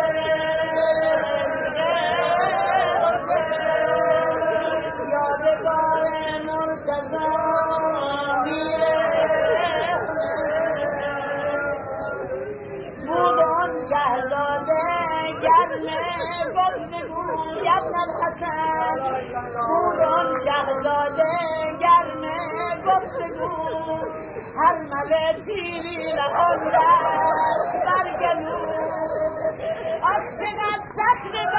عشق حسین یادگار مرتضی پسند پوران شهزاده گرمه گفتگو هر مله تیری نهاندش برگلو آخ چقدر سخت